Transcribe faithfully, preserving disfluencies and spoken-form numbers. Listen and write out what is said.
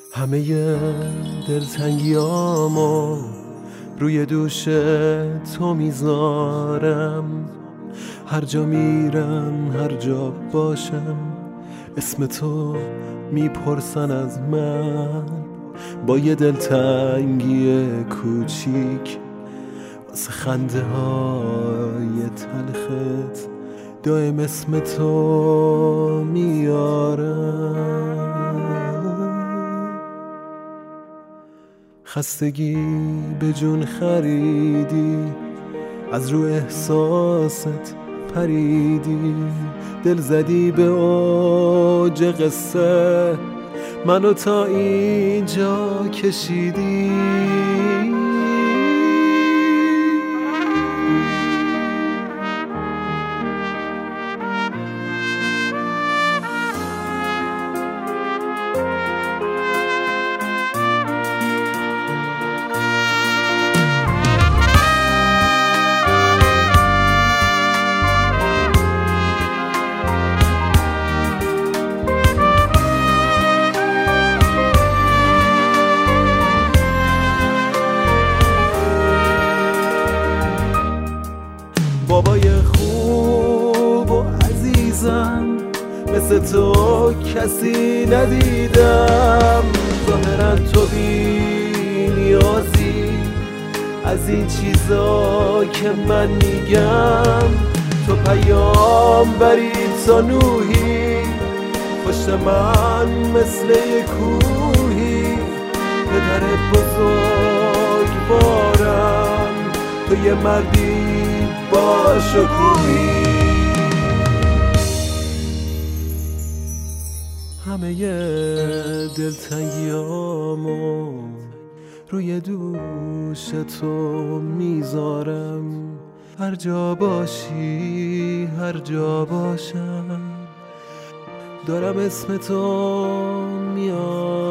همه دلتنگیامو روی دوش تو میذارم، هر جا میرم هر جا باشم اسم تو میپرسن از من. با یه دلتنگی کوچیک واسه خنده های تلخت دائم اسم تو میارم. خستگی به جون خریدی، از رو احساست پریدی، دل زدی به اوج قصه، منو تا اینجا کشیدی. بابای خوب و عزیزم، مثل تو کسی ندیدم. ظاهرا تو بی نیازی از این چیزا که من میگم. تو پیامبری تا نوحی، پشت من مثل یه کوهی. پدر بزرگوارم، تو یه مردی با شکوهی. همه دلتنگیامو روی دوش تو میذارم، هر جا باشی هر جا باشم دارم اسم تو میارم.